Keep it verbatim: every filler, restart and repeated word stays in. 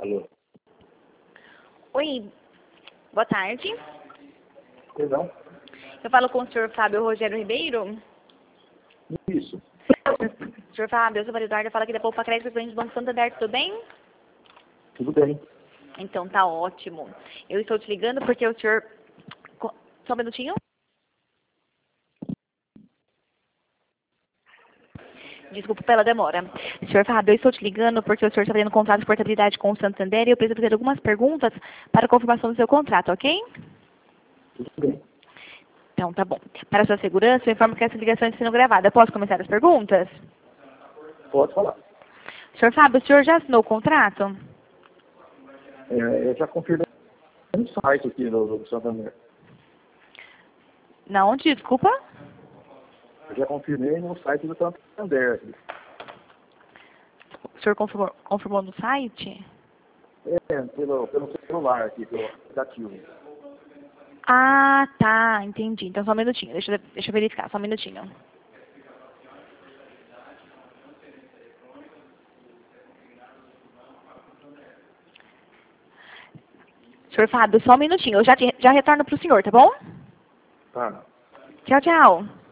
Alô? Oi, boa tarde. Perdão? Eu falo com o senhor Fábio Rogério Ribeiro. Isso. senhor Fábio, eu sou Maria Eduarda, fala aqui da Poupa Crédito, presidente do Banco Santander, tudo bem? Tudo bem. Então tá ótimo. Eu estou te ligando porque o senhor... Co- Só um minutinho. Desculpa pela demora. senhor Fábio, eu estou te ligando porque o senhor está fazendo contrato de portabilidade com o Santander e eu preciso fazer algumas perguntas para a confirmação do seu contrato, ok? Tudo bem. Então tá bom. Para sua segurança, eu informo que essa ligação está sendo gravada. Posso começar as perguntas? Pode falar. senhor Fábio, o senhor já assinou o contrato? É, eu já confirmei no site aqui do, do Santander. Na onde? Desculpa? Eu já confirmei no site do Santander. Aqui. O senhor confirmou, confirmou no site? É, pelo, pelo celular aqui, pelo aplicativo. Ah, tá. Entendi. Então só um minutinho. Deixa, eu- deixa eu verificar. Só um minutinho. senhor Fábio, só um minutinho. Eu já, te- já retorno para o senhor, tá bom? Tá. Tchau, tchau.